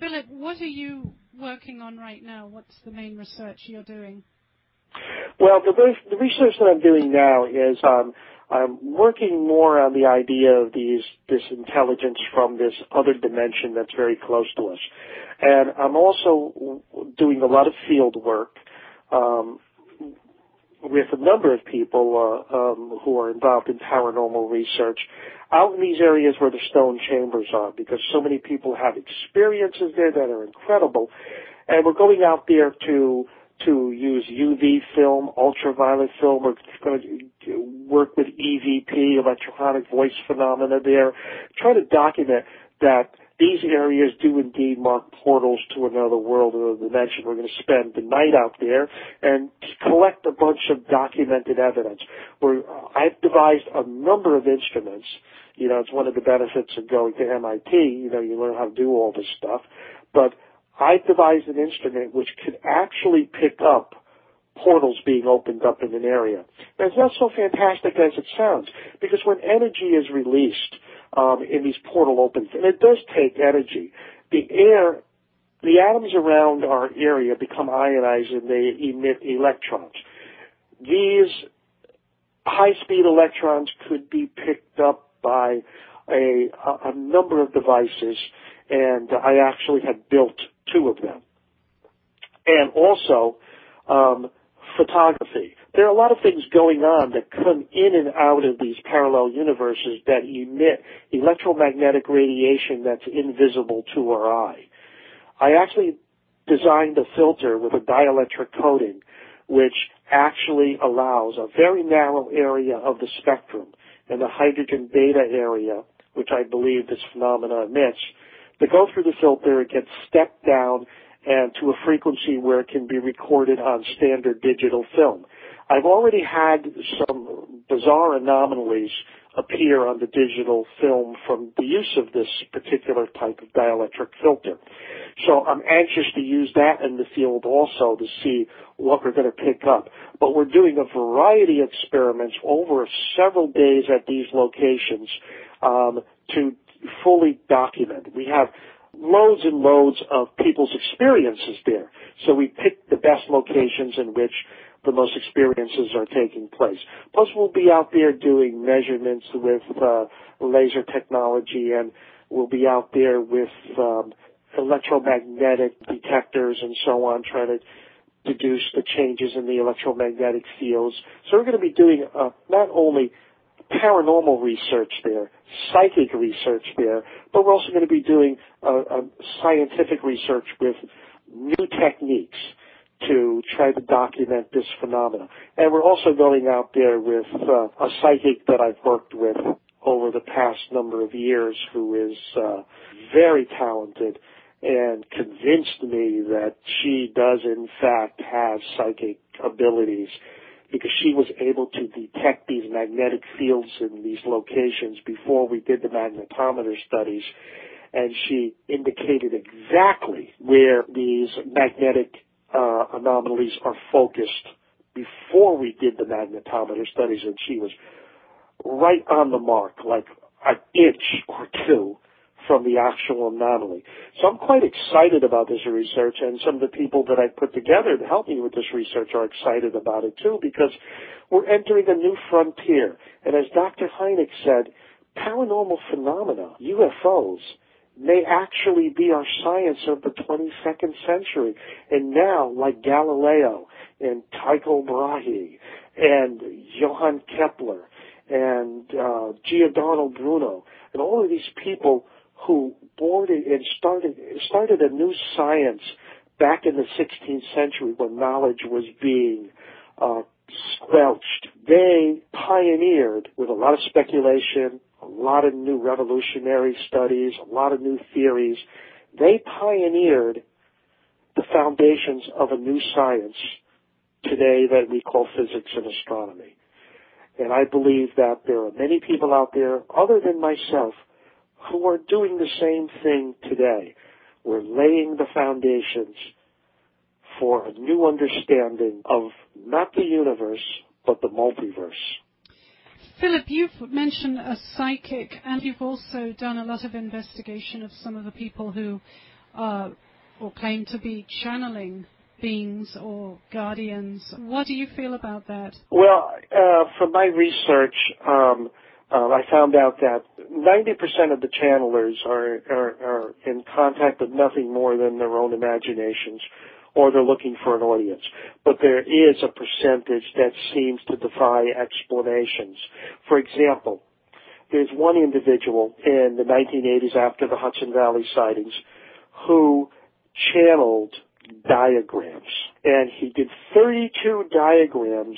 Philip, what are you working on right now? What's the main research you're doing? Well, the research that I'm doing now is I'm working more on the idea of this intelligence from this other dimension that's very close to us. And I'm also doing a lot of field work with a number of people who are involved in paranormal research out in these areas where the stone chambers are, because so many people have experiences there that are incredible. And we're going out there to use UV film, ultraviolet film. We're going to work with EVP, electronic voice phenomena there, try to document that these areas do indeed mark portals to another world or dimension. We're going to spend the night out there and collect a bunch of documented evidence. I've devised a number of instruments. You know, it's one of the benefits of going to MIT. You know, you learn how to do all this stuff. But I've devised an instrument which could actually pick up portals being opened up in an area. And it's not so fantastic as it sounds, because when energy is released in these portal opens, and it does take energy, the atoms around our area become ionized and they emit electrons. These high-speed electrons could be picked up by a number of devices, and I actually have built 2 of them. And also photography. There are a lot of things going on that come in and out of these parallel universes that emit electromagnetic radiation that's invisible to our eye. I actually designed a filter with a dielectric coating which actually allows a very narrow area of the spectrum in the hydrogen beta area, which I believe this phenomena emits, to go through the filter. It gets stepped down and to a frequency where it can be recorded on standard digital film. I've already had some bizarre anomalies appear on the digital film from the use of this particular type of dielectric filter. So I'm anxious to use that in the field also to see what we're going to pick up. But we're doing a variety of experiments over several days at these locations to fully document. We have loads and loads of people's experiences there. So we pick the best locations in which the most experiences are taking place. Plus, we'll be out there doing measurements with laser technology, and we'll be out there with electromagnetic detectors and so on, trying to deduce the changes in the electromagnetic fields. So we're going to be doing not only paranormal research there, psychic research there, but we're also going to be doing scientific research with new techniques to try to document this phenomena. And we're also going out there with a psychic that I've worked with over the past number of years who is very talented and convinced me that she does in fact have psychic abilities, because she was able to detect these magnetic fields in these locations before we did the magnetometer studies, and she indicated exactly where these magnetic anomalies are focused before we did the magnetometer studies, and she was right on the mark, like an inch or 2 from the actual anomaly. So I'm quite excited about this research, and some of the people that I put together to help me with this research are excited about it too, because we're entering a new frontier. And as Dr. Hynek said, paranormal phenomena, UFOs, may actually be our science of the 22nd century. And now, like Galileo and Tycho Brahe and Johann Kepler and Giordano Bruno and all of these people who boarded and started a new science back in the 16th century when knowledge was being squelched. They pioneered with a lot of speculation, a lot of new revolutionary studies, a lot of new theories. They pioneered the foundations of a new science today that we call physics and astronomy. And I believe that there are many people out there, other than myself, who are doing the same thing today. We're laying the foundations for a new understanding of not the universe, but the multiverse. Philip, you've mentioned a psychic, and you've also done a lot of investigation of some of the people who or claim to be channeling beings or guardians. What do you feel about that? Well, from my research, I found out that 90% of the channelers are in contact with nothing more than their own imaginations, or they're looking for an audience. But there is a percentage that seems to defy explanations. For example, there's one individual in the 1980s after the Hudson Valley sightings who channeled diagrams, and he did 32 diagrams,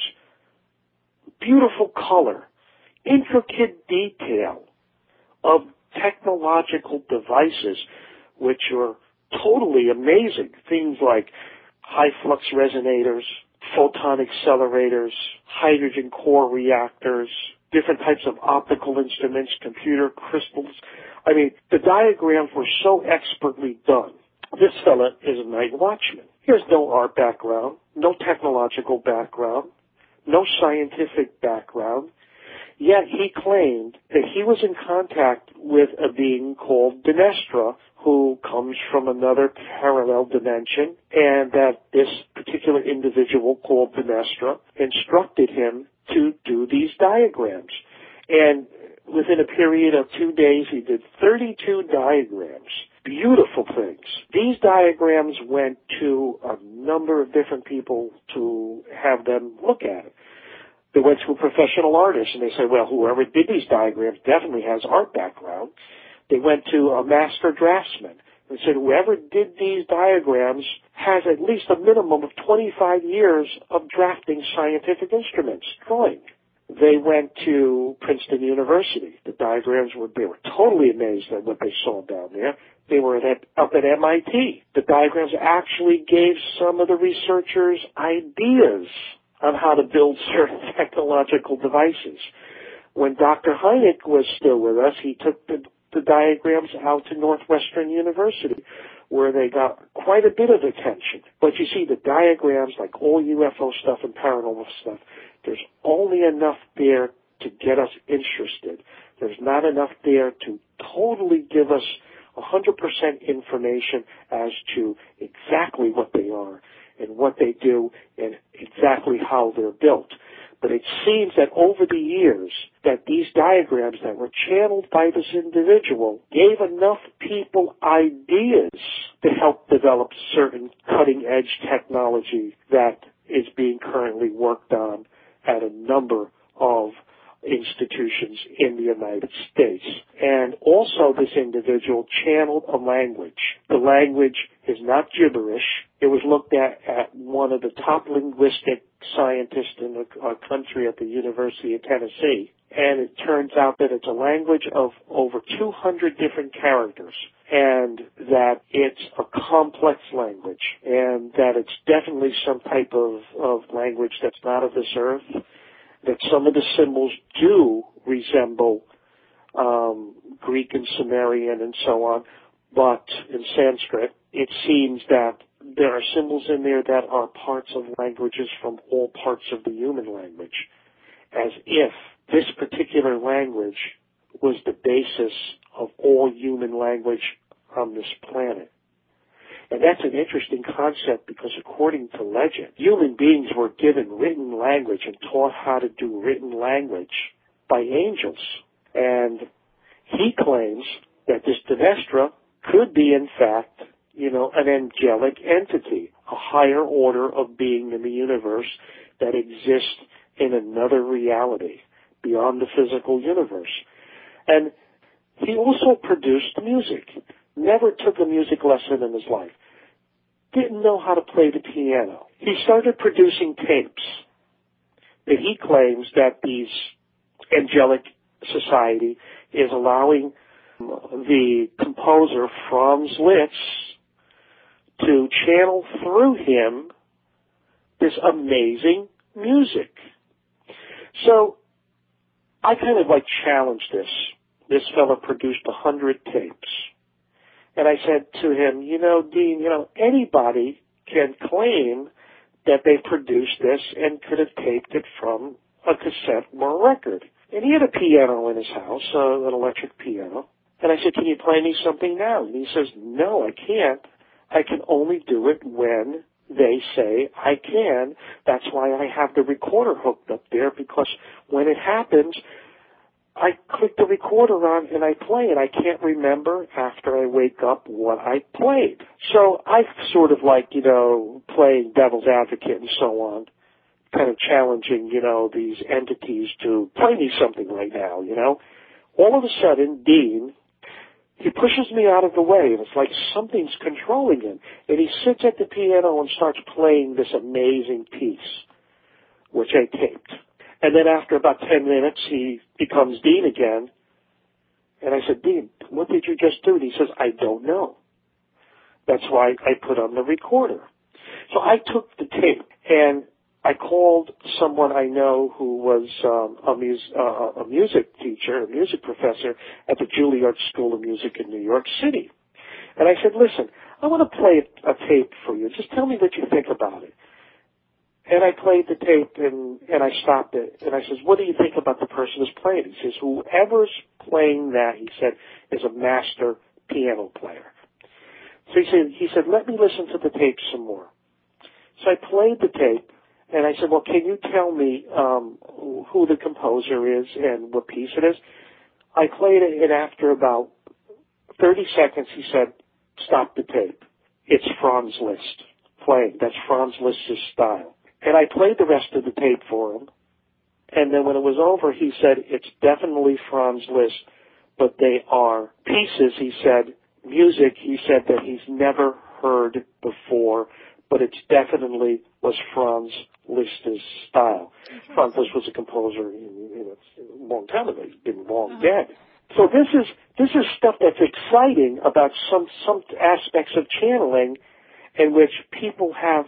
beautiful color, intricate detail of technological devices which are totally amazing. Things like high flux resonators, photon accelerators, hydrogen core reactors, different types of optical instruments, computer crystals. I mean, the diagrams were so expertly done. This fella is a night watchman. He has no art background, no technological background, no scientific background, yet he claimed that he was in contact with a being called Dinestra, who comes from another parallel dimension, and that this particular individual called Dinestra instructed him to do these diagrams. And within a period of 2 days, he did 32 diagrams. Beautiful things. These diagrams went to a number of different people to have them look at it. They went to a professional artist, and they said, well, whoever did these diagrams definitely has art background. They went to a master draftsman and said, whoever did these diagrams has at least a minimum of 25 years of drafting scientific instruments, drawing. They went to Princeton University. The diagrams they were totally amazed at what they saw down there. They were up at MIT. The diagrams actually gave some of the researchers ideas on how to build certain technological devices. When Dr. Hynek was still with us, he took the diagrams out to Northwestern University, where they got quite a bit of attention. But you see, the diagrams, like all UFO stuff and paranormal stuff, there's only enough there to get us interested. There's not enough there to totally give us 100% information as to exactly what they are and what they do and exactly how they're built. But it seems that over the years that these diagrams that were channeled by this individual gave enough people ideas to help develop certain cutting-edge technology that is being currently worked on at a number of institutions in the United States. And also this individual channeled a language. The language is not gibberish. It was looked at one of the top linguistic scientists in our country at the University of Tennessee. And it turns out that it's a language of over 200 different characters, and that it's a complex language, and that it's definitely some type of language that's not of this earth, that some of the symbols do resemble Greek and Sumerian and so on, but in Sanskrit, it seems that there are symbols in there that are parts of languages from all parts of the human language, as if this particular language was the basis of all human language on this planet. And that's an interesting concept because according to legend, human beings were given written language and taught how to do written language by angels. And he claims that this Dinestra could be, in fact, an angelic entity, a higher order of being in the universe that exists in another reality beyond the physical universe. And he also produced music. Never took a music lesson in his life. Didn't know how to play the piano. He started producing tapes that he claims that these angelic society is allowing the composer Franz Liszt to channel through him this amazing music. So I kind of challenged this. This fellow produced 100 tapes. And I said to him, Dean, anybody can claim that they produced this and could have taped it from a cassette or a record. And he had a piano in his house, an electric piano. And I said, can you play me something now? And he says, no, I can't. I can only do it when they say I can. That's why I have the recorder hooked up there, because when it happens, I click the recorder on and I play it. I can't remember after I wake up what I played. So I sort of like, playing devil's advocate and so on, kind of challenging, these entities to play me something right now, All of a sudden, Dean, he pushes me out of the way, and it's like something's controlling him. And he sits at the piano and starts playing this amazing piece, which I taped. And then after about 10 minutes, he becomes Dean again. And I said, Dean, what did you just do? And he says, I don't know. That's why I put on the recorder. So I took the tape, and I called someone I know who was a music teacher, a music professor at the Juilliard School of Music in New York City. And I said, listen, I want to play a tape for you. Just tell me what you think about it. And I played the tape, and I stopped it. And I says, what do you think about the person who's playing? He says, whoever's playing that, he said, is a master piano player. So he said, let me listen to the tape some more. So I played the tape, and I said, well, can you tell me who the composer is and what piece it is? I played it, and after about 30 seconds, he said, stop the tape. It's Franz Liszt playing. That's Franz Liszt's style. And I played the rest of the tape for him. And then when it was over, he said, it's definitely Franz Liszt, but they are pieces, he said, music, he said, that he's never heard before, but it definitely was Franz Liszt's style. Franz Liszt was a composer a long time ago. He's been long dead. So this is stuff that's exciting about some aspects of channeling in which people have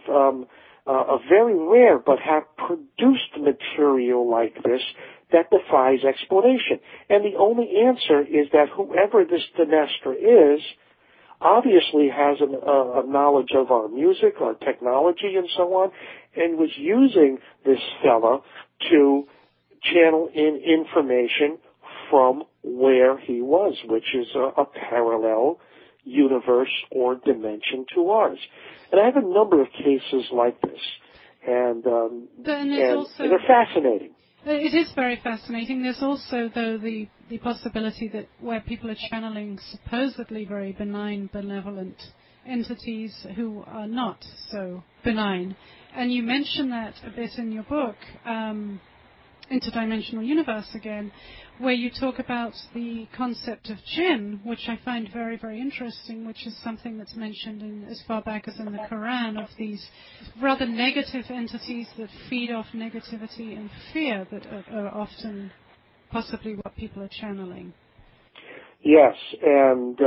a very rare but have produced material like this that defies explanation. And the only answer is that whoever this Dinestra is obviously has a knowledge of our music, our technology, and so on, and was using this fella to channel in information from where he was, which is a parallel universe or dimension to ours. And I have a number of cases like this, and they're fascinating. It is very fascinating. There's also, though, the possibility that where people are channeling supposedly very benign, benevolent entities who are not so benign. And you mention that a bit in your book, Interdimensional Universe again, where you talk about the concept of jinn, which I find very, very interesting, which is something that's mentioned as far back as in the Quran, of these rather negative entities that feed off negativity and fear that are often possibly what people are channeling. Yes, and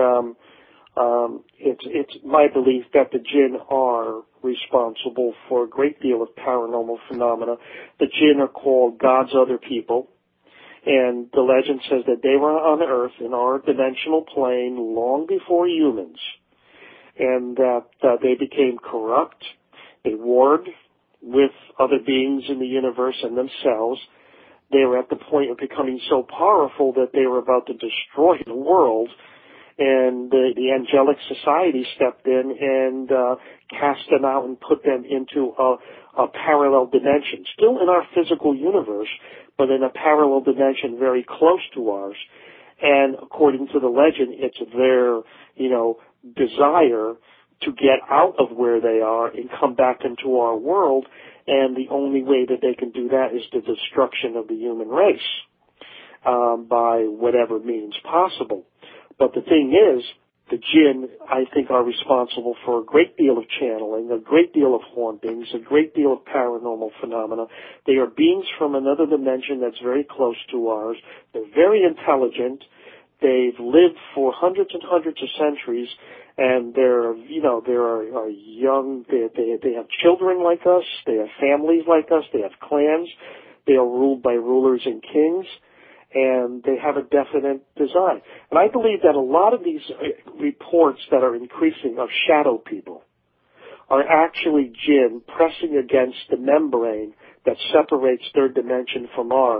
it's my belief that the jinn are responsible for a great deal of paranormal phenomena. The jinn are called God's other people. And the legend says that they were on Earth in our dimensional plane long before humans, and that they became corrupt. They warred with other beings in the universe and themselves. They were at the point of becoming so powerful that they were about to destroy the world. And the angelic society stepped in and cast them out and put them into a parallel dimension, still in our physical universe, but in a parallel dimension very close to ours. And according to the legend, it's their, desire to get out of where they are and come back into our world. And the only way that they can do that is the destruction of the human race by whatever means possible. But the thing is, the jinn, I think, are responsible for a great deal of channeling, a great deal of hauntings, a great deal of paranormal phenomena. They are beings from another dimension that's very close to ours. They're very intelligent. They've lived for hundreds and hundreds of centuries, and they're young. They have children like us. They have families like us. They have clans. They are ruled by rulers and kings. And they have a definite design. And I believe that a lot of these reports that are increasing of shadow people are actually jinn pressing against the membrane that separates their dimension from ours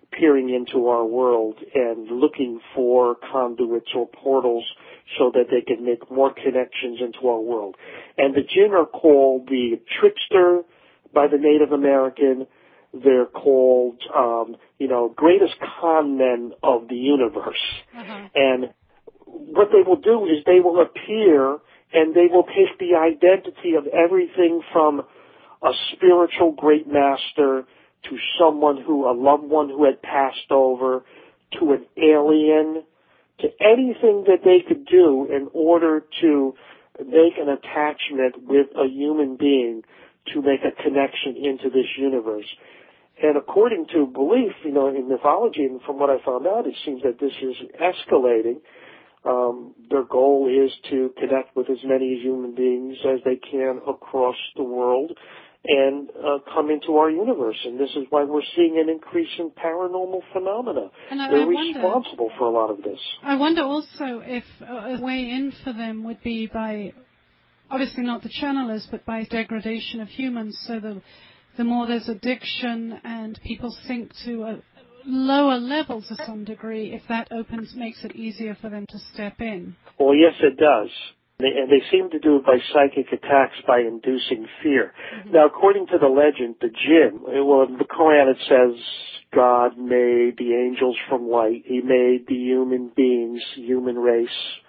peering into our world and looking for conduits or portals so that they can make more connections into our world. And the jinn are called the trickster by the Native American. They're called, greatest con men of the universe. Uh-huh. And what they will do is they will appear and they will take the identity of everything from a spiritual great master to a loved one who had passed over, to an alien, to anything that they could do in order to make an attachment with a human being to make a connection into this universe. And according to belief, in mythology, and from what I found out, it seems that this is escalating. Their goal is to connect with as many human beings as they can across the world and come into our universe. And this is why we're seeing an increase in paranormal phenomena. And They're responsible for a lot of this. I wonder also if a way in for them would be by, obviously not the channelers, but by degradation of humans, so the more there's addiction and people sink to lower levels to some degree, if that makes it easier for them to step in. Well, yes, it does. And they seem to do it by psychic attacks, by inducing fear. Mm-hmm. Now, according to the legend, the jinn, in the Quran it says God made the angels from light. He made the human beings, human race,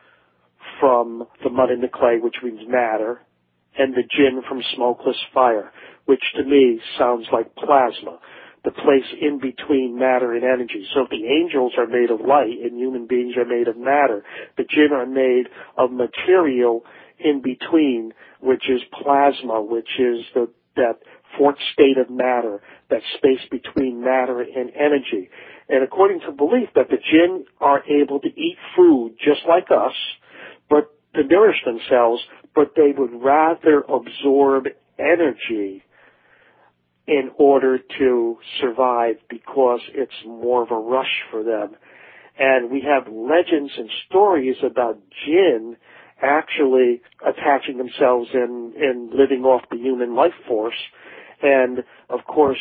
from the mud and the clay, which means matter, and the jinn from smokeless fire, which to me sounds like plasma, the place in between matter and energy. So if the angels are made of light and human beings are made of matter, the jinn are made of material in between, which is plasma, which is that fourth state of matter, that space between matter and energy. And according to belief that the jinn are able to eat food just like us, but to nourish themselves, but they would rather absorb energy in order to survive because it's more of a rush for them. And we have legends and stories about jinn actually attaching themselves and living off the human life force, and of course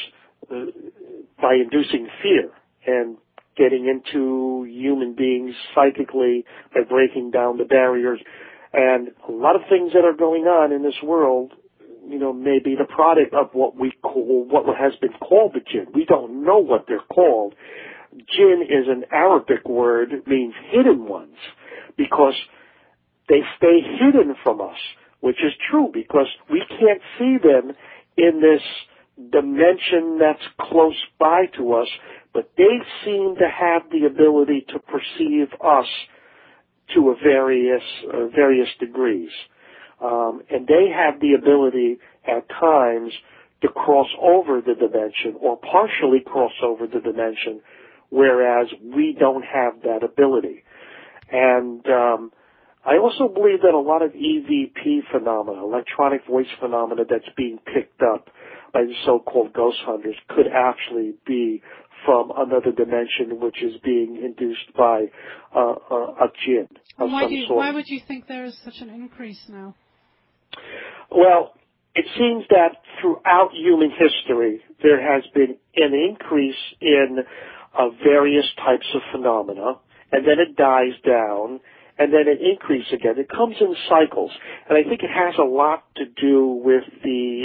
by inducing fear and getting into human beings psychically by breaking down the barriers. And a lot of things that are going on in this world, may be the product of what has been called the jinn. We don't know what they're called. Jinn is an Arabic word, means hidden ones, because they stay hidden from us, which is true because we can't see them in this dimension that's close by to us, but they seem to have the ability to perceive us to various degrees. And they have the ability at times to cross over the dimension or partially cross over the dimension, whereas we don't have that ability. And I also believe that a lot of EVP phenomena, electronic voice phenomena that's being picked up by the so-called ghost hunters could actually be from another dimension which is being induced by a jinn of some sort. Why would you think there is such an increase now? Well, it seems that throughout human history, there has been an increase in various types of phenomena, and then it dies down, and then it increases again. It comes in cycles, and I think it has a lot to do with the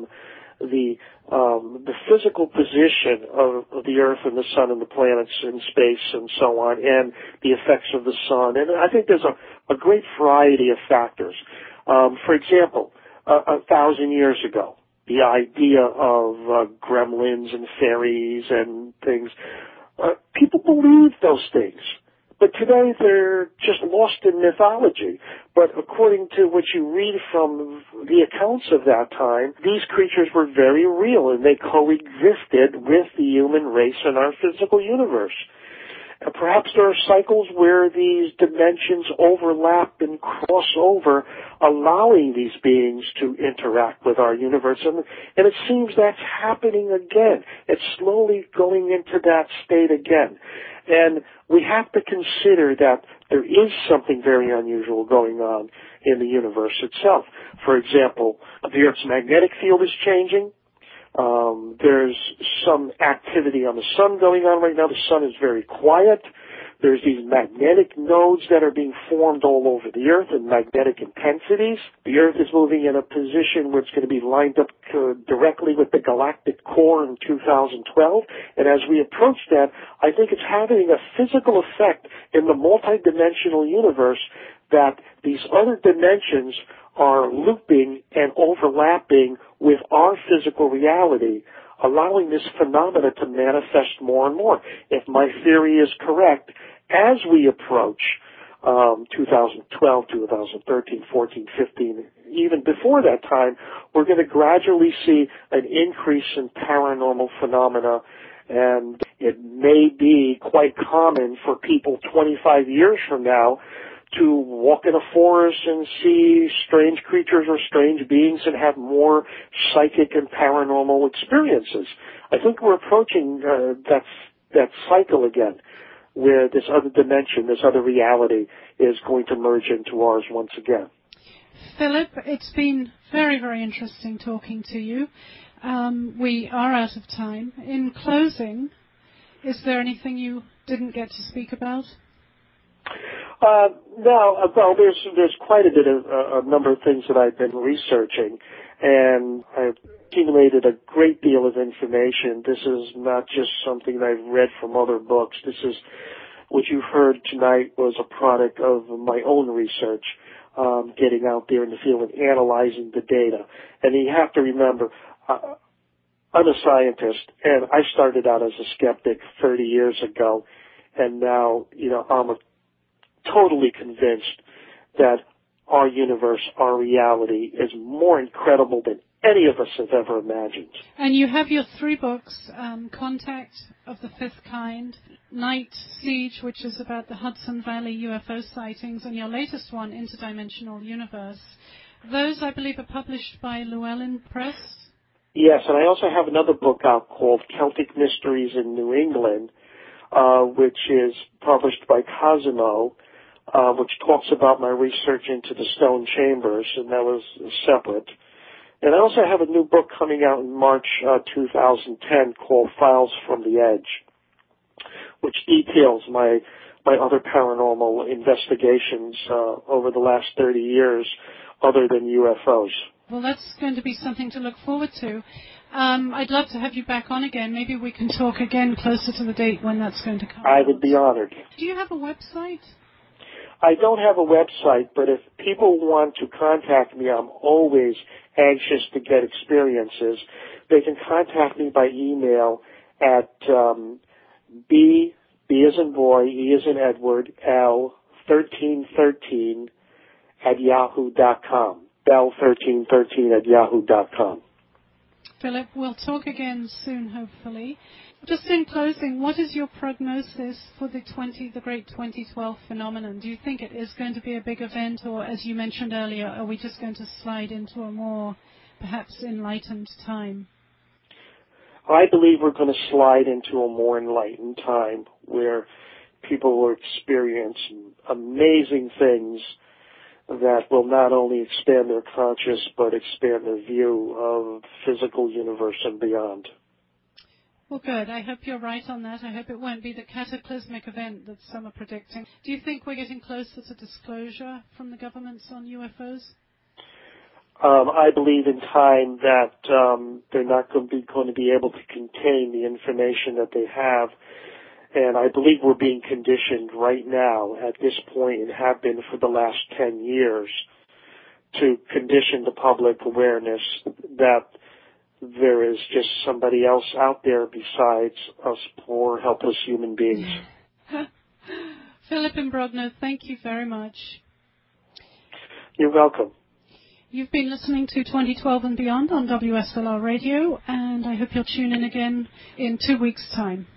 physical position of the Earth and the Sun and the planets in space and so on, and the effects of the Sun. And I think there's a great variety of factors. For example, 1,000 years ago, the idea of gremlins and fairies and things, people believed those things. But today they're just lost in mythology. But according to what you read from the accounts of that time, these creatures were very real and they coexisted with the human race in our physical universe. And perhaps there are cycles where these dimensions overlap and cross over, allowing these beings to interact with our universe. And it seems that's happening again. It's slowly going into that state again. And we have to consider that there is something very unusual going on in the universe itself. For example, the Earth's magnetic field is changing. There's some activity on the sun going on right now. The sun is very quiet. There's these magnetic nodes that are being formed all over the Earth in magnetic intensities. The Earth is moving in a position where it's going to be lined up directly with the galactic core in 2012. And as we approach that, I think it's having a physical effect in the multidimensional universe that these other dimensions are looping and overlapping with our physical reality, allowing this phenomena to manifest more and more. If my theory is correct, as we approach 2012, 2013, 14, 15, even before that time, we're going to gradually see an increase in paranormal phenomena, and it may be quite common for people 25 years from now to walk in a forest and see strange creatures or strange beings and have more psychic and paranormal experiences. I think we're approaching that cycle again, where this other dimension, this other reality is going to merge into ours once again. Philip, it's been very, very interesting talking to you. We are out of time. In closing, is there anything you didn't get to speak about? No, well, there's quite a bit of a number of things that I've been researching, and I've accumulated a great deal of information. This is not just something that I've read from other books. This is what you've heard tonight was a product of my own research, getting out there in the field and analyzing the data. And you have to remember, I'm a scientist, and I started out as a skeptic 30 years ago, and now, I'm totally convinced that our universe, our reality, is more incredible than any of us have ever imagined. And you have your 3 books, Contact of the Fifth Kind, Night Siege, which is about the Hudson Valley UFO sightings, and your latest one, Interdimensional Universe. Those, I believe, are published by Llewellyn Press? Yes, and I also have another book out called Celtic Mysteries in New England, which is published by Cosimo, which talks about my research into the stone chambers, and that was separate. And I also have a new book coming out in March 2010 called Files from the Edge, which details my other paranormal investigations over the last 30 years other than UFOs. Well, that's going to be something to look forward to. I'd love to have you back on again. Maybe we can talk again closer to the date when that's going to come. I would be honored. Do you have a website? I don't have a website, but if people want to contact me, I'm always anxious to get experiences. They can contact me by email at B as in boy, E as in Edward, L 1313 at yahoo.com. Bell1313 at yahoo.com. Philip, we'll talk again soon, hopefully. Just in closing, what is your prognosis for the Great 2012 phenomenon? Do you think it is going to be a big event, or, as you mentioned earlier, are we just going to slide into a more, perhaps, enlightened time? I believe we're going to slide into a more enlightened time where people will experience amazing things that will not only expand their conscious but expand their view of physical universe and beyond. Well, good. I hope you're right on that. I hope it won't be the cataclysmic event that some are predicting. Do you think we're getting closer to disclosure from the governments on UFOs? I believe in time that they're not going to be able to contain the information that they have. And I believe we're being conditioned right now at this point, and have been for the last 10 years, to condition the public awareness that there is just somebody else out there besides us poor, helpless human beings. Philip Imbrogno, thank you very much. You're welcome. You've been listening to 2012 and Beyond on WSLR Radio, and I hope you'll tune in again in 2 weeks' time.